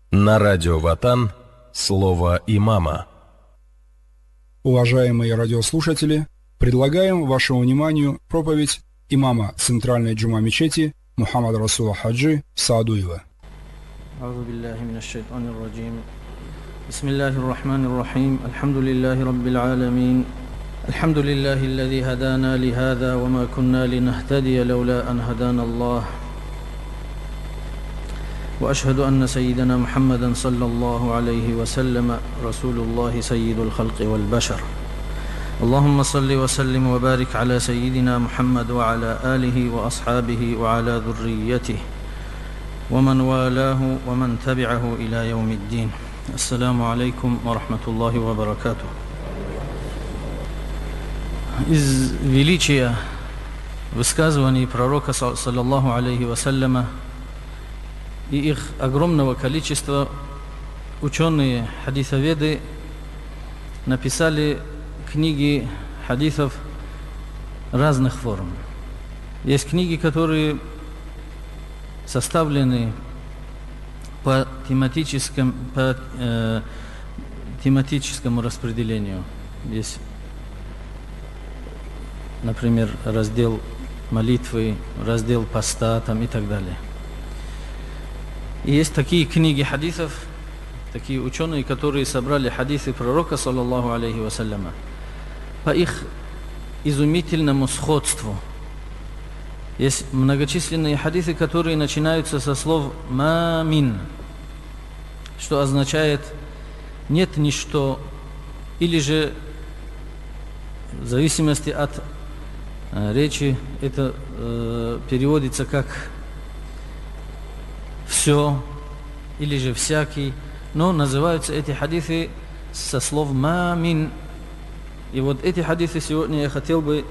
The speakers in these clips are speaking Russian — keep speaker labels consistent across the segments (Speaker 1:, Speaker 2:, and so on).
Speaker 1: На радио Ватан слово имама.
Speaker 2: Уважаемые радиослушатели, предлагаем вашему вниманию проповедь имама Центральной джума мечети Мухаммада Расула Хаджи Саадуева.
Speaker 3: Бисмиллахир-рахманир-рахим. Альхамдулиллахи раббил аламин. Альхамдулиллахи аллази хадана ли хаза ва ма кунна линахтадия лаула ан хадана Аллах. وأشهد أن سيدنا محمدا صلى الله عليه وسلم رسول الله سيد الخلق والبشر. اللهم صل وسلم وبارك على سيدنا محمد وعلى آله وأصحابه وعلى ذريته ومن والاه ومن تبعه إلى يوم الدين. السلام عليكم ورحمة الله وبركاته. Из величия высказываний пророка саллаллаху алейхи вассаляма и их огромного количества ученые, хадисоведы написали книги хадисов разных форм. Есть книги, которые составлены по тематическому распределению. Есть, например, раздел молитвы, раздел поста и так далее. И есть такие книги хадисов, такие ученые, которые собрали хадисы пророка, саллаллаху алейхи вассаляма, по их изумительному сходству. Есть многочисленные хадисы, которые начинаются со слов «ма мин», что означает «нет ничто», или же, в зависимости от речи, это переводится как «все» или же «всякий», но называются эти хадисы со слов «ма мин». И вот эти хадисы сегодня я хотел бы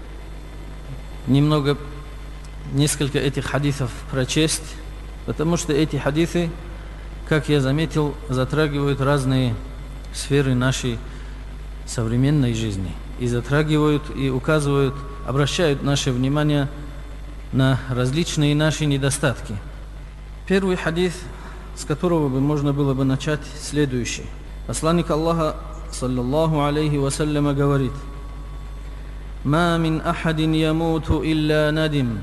Speaker 3: несколько этих хадисов прочесть, потому что эти хадисы, как я заметил, затрагивают разные сферы нашей современной жизни и затрагивают и указывают, обращают наше внимание на различные наши недостатки. Первый хадис, с которого можно было бы начать, следующий. Посланник Аллаха, саллаллаху алейхи вассаляма, говорит: «Ма мин ахадин ямуту илля надим».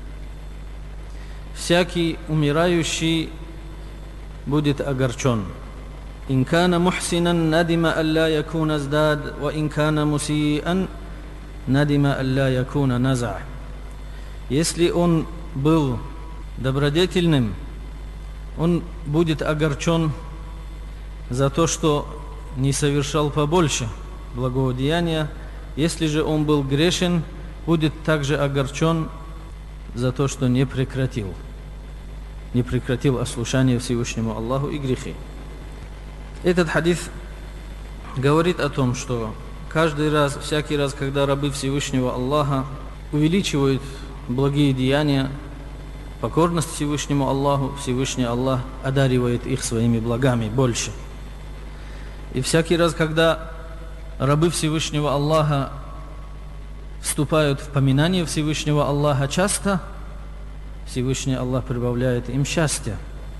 Speaker 3: Всякий умирающий будет огорчен. «Ин кана мухсинан надима алла якуна здад, ва ин кана мусиан надима алла якуна наза». Если он был добродетельным, он будет огорчен за то, что не совершал побольше благого деяния. Если же он был грешен, будет также огорчен за то, что не прекратил ослушание Всевышнему Аллаху и грехи. Этот хадис говорит о том, что всякий раз, когда рабы Всевышнего Аллаха увеличивают благие деяния, покорность Всевышнему Аллаху, Всевышний Аллах одаривает их своими благами больше. И всякий раз, когда рабы Всевышнего Аллаха вступают в поминание Всевышнего Аллаха часто, Всевышний Аллах прибавляет им счастье.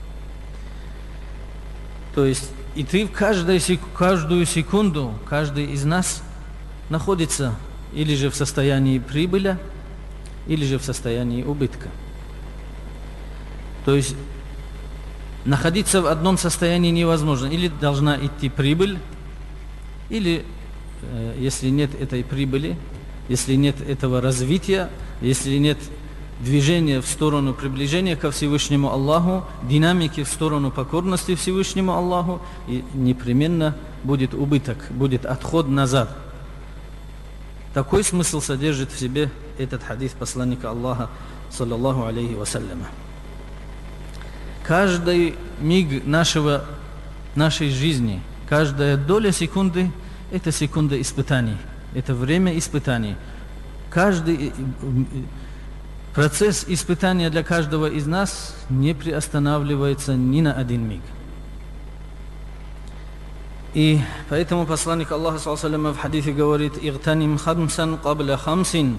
Speaker 3: То есть и ты каждую секунду, каждый из нас находится или же в состоянии прибыли, или же в состоянии убытка. То есть находиться в одном состоянии невозможно. Или должна идти прибыль, или если нет этой прибыли, если нет этого развития, если нет движения в сторону приближения ко Всевышнему Аллаху, динамики в сторону покорности Всевышнему Аллаху, и непременно будет убыток, будет отход назад. Такой смысл содержит в себе этот хадис посланника Аллаха, саллаллаху алейхи вассаляма. Каждый миг нашей жизни, каждая доля секунды – это секунда испытаний, это время испытаний. Каждый процесс испытания для каждого из нас не приостанавливается ни на один миг. И поэтому посланник Аллаха, саллаллаху алейхи ва саллям, в хадисе говорит: «Игтаним хамсан кабля хамсин».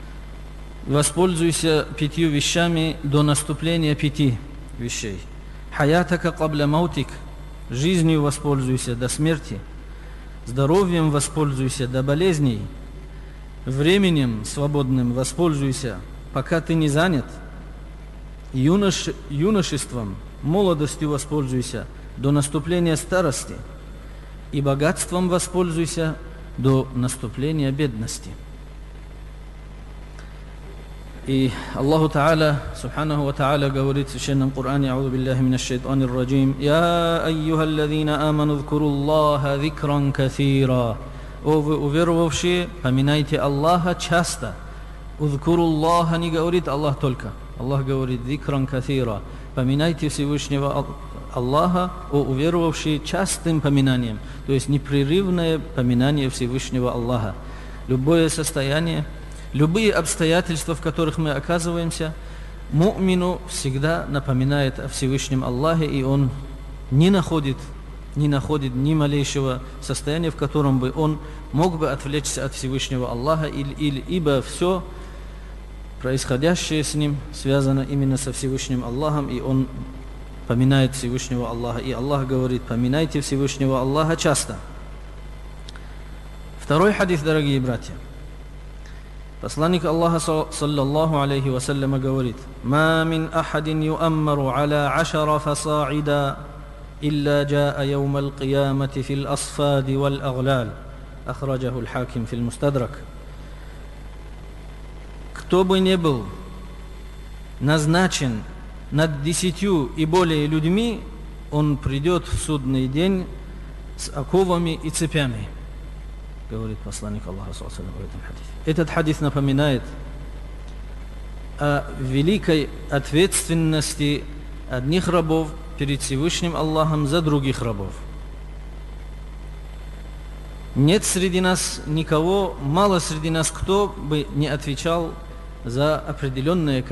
Speaker 3: Воспользуйся 5 вещами до наступления 5 вещей. Хаятака кабля маутик. Жизнью воспользуйся до смерти. Здоровьем воспользуйся до болезней. Временем свободным воспользуйся, пока ты не занят. Юношеством, молодостью воспользуйся до наступления старости. И богатством воспользуйся до наступления бедности. И Аллаху Та'аля, Субханаху ва Та'аля, говорит в Священном Коране: «А'уду биллахи минаш шайтанир раджим. Я айюхаллазина аману зкуруллаха зикран каthира». О вы уверовавшие, поминайте Аллаха часто. Узкуруллаха не говорит Аллах только. Аллах говорит: зикран каthира. Поминайте Всевышнего Аллаха, о уверовавшие, частым поминанием. То есть непрерывное поминание Всевышнего Аллаха. Любое состояние, любые обстоятельства, в которых мы оказываемся, му'мину всегда напоминает о Всевышнем Аллахе, и он не находит ни малейшего состояния, в котором бы он мог бы отвлечься от Всевышнего Аллаха, ибо все происходящее с ним связано именно со Всевышним Аллахом, и он поминает Всевышнего Аллаха. И Аллах говорит: поминайте Всевышнего Аллаха часто. Второй хадис, дорогие братья. Посланник Аллаха саллаллаху алейхи вассаляма говорит: «Ма мин ахадин юаммару аля ашара фасаида илля джаа яум ал-киямати фил асфади вал аглал». Ахраджаху аль-Хаким фил Мустадрак. Кто бы не был назначен над 10 и более людьми, он придет в судный день с оковами и цепями, говорит посланник Аллаха саллаллаху алейхи ва саллям в этом хадисе. Этот хадис напоминает о великой ответственности одних рабов перед Всевышним Аллахом за других рабов. Нет среди нас никого, мало среди нас, кто бы не отвечал за определенное